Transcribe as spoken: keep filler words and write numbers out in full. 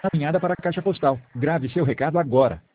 encaminhada para a caixa postal. Grave seu recado agora.